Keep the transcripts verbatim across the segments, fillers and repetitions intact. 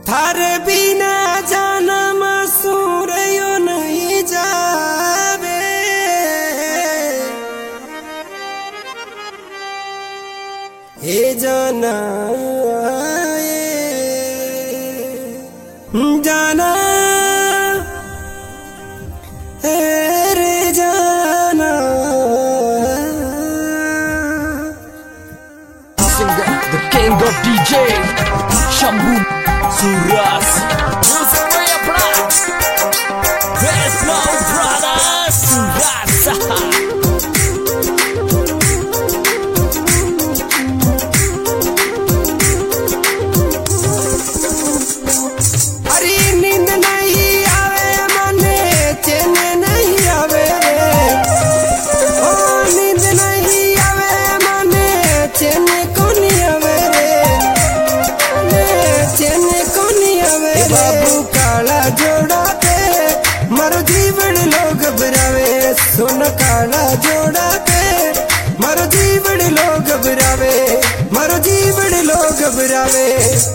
थारे बिना जानम सूरयो नहीं जावे। हे जाना जाना रे जाना Singer, the king of D J, Shambhu Suras, Music Raya Black, Best Now Brothers, Suras. बाबू काला जोड़ा पे मरो जीवन लोग घबरावे। सुन काला जोड़ा पे मरो जीवन लोग घबरावे। मरो जीवन लोग घबरावे।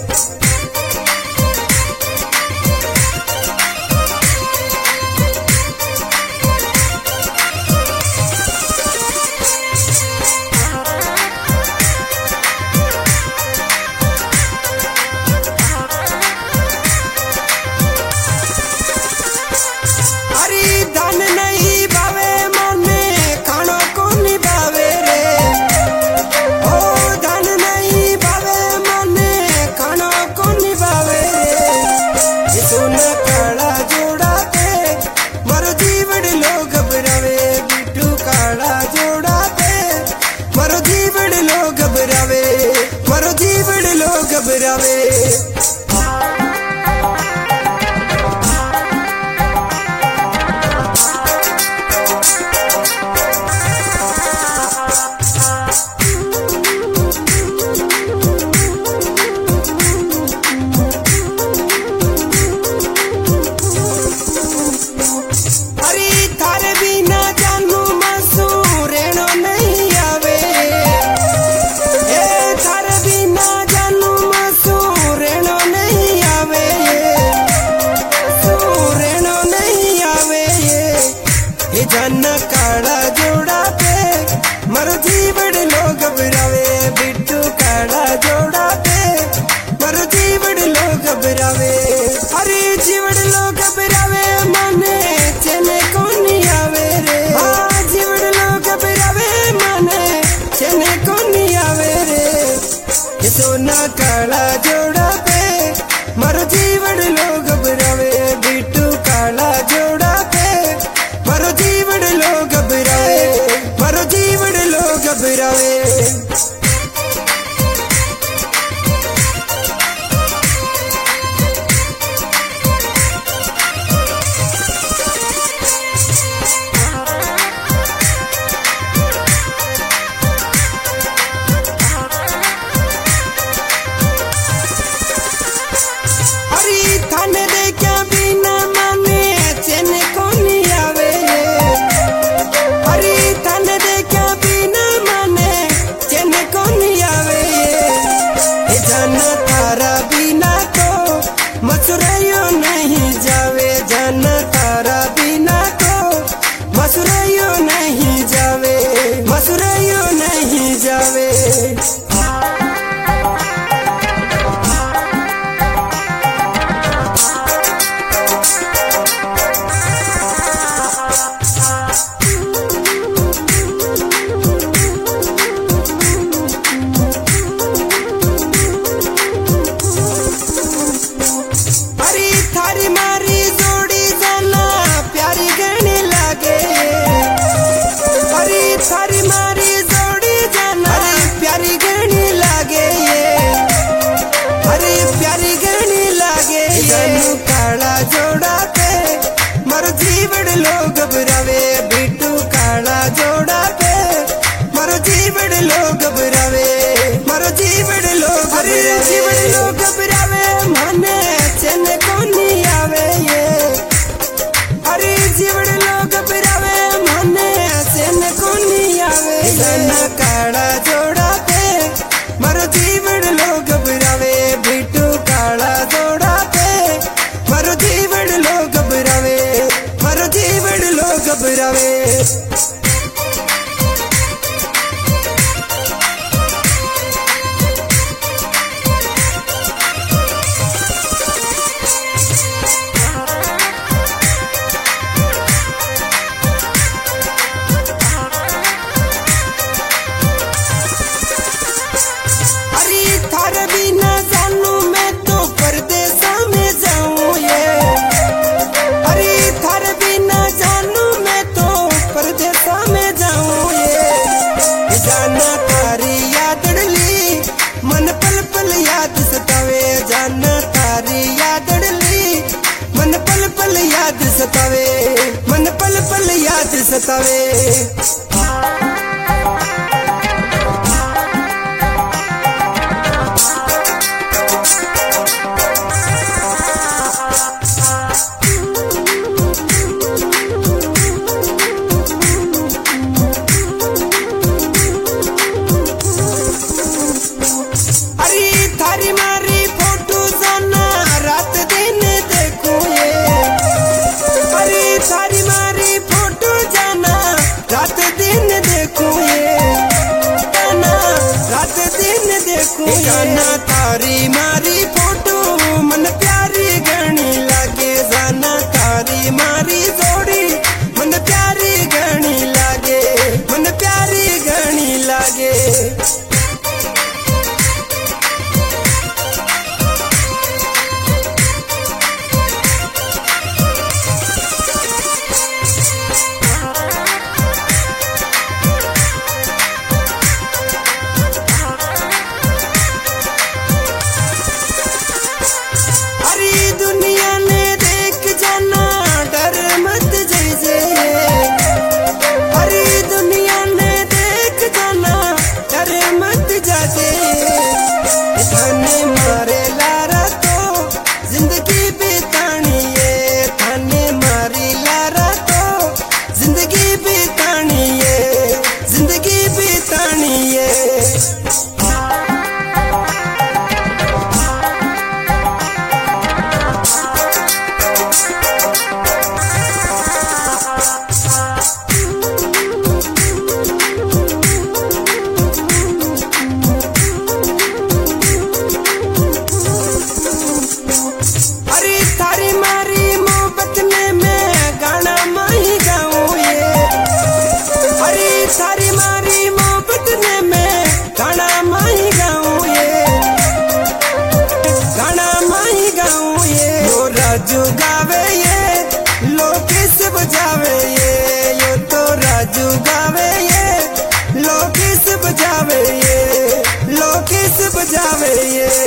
मरो जीवन लोग घबरावे। जन काला जोड़ा पे मरो जीवन लोग घबरावे। बिट्टू काला जोड़ा पे मरो जीवन लोग घबरावे। अरे जीवन लोग घबरावे मने चने कोनी आवे रे। हाँ जीवन लोग घबरावे मने चने कोनी आवे रे। सोना काला जोड़ा पे मरो जीवन लोग घबरावे। बिट्टू काला जोड़ा पे मरो जीवन लोग घबरावे। मरो जीवन लोग घबरावे। अरे थाने दे क्या बिना माने चने कोनी आवे। अरे थाने दे क्या बिना माने चने कोनी आवे। ये जाना तारा बिना तो मसुरायो नहीं जावे। जाना तारा बिना तो मसुरायो नहीं जावे। मसुरायो नहीं जावे। काला जोड़ा पे मरो जीवन लोग घबरावे। बिट्टू काला जोड़ा पे मरो जीवन लोग घबरावे। मरो जीवन लोग घबरावे। जीवन लोग घबरावे मने चने कोनी आवे ये। अरे जीवन लोग घबरावे मने चने कोनी आवे। जाना काला जोड़ा पे मरो जीवन लोग घबरावे। बिट्टू काला जोड़ा सतावे, मन पल पल याद सतावे। थारी मारी फोटो जाना रात दिन देखूं ये, अरे थारी मारी फोटो जाना रात दिन देखूं ये, जाना रात दिन देखूं ये। जाना थारी मारी फोटो मन प्यारी गणी लागे, जाना थारी मारी जोड़ी मन प्यारी गणी लागे, मन प्यारी गणी लागे। थारी मारी मोहब्बत ने मैं गाना माही गाऊं ये, गाना माही गाऊं ये। यो राजू गावे ये, लोकेश बजावे ये, यो तो राजू गावे ये, लोकेश बजावे ये, लोकेश बजावे ये।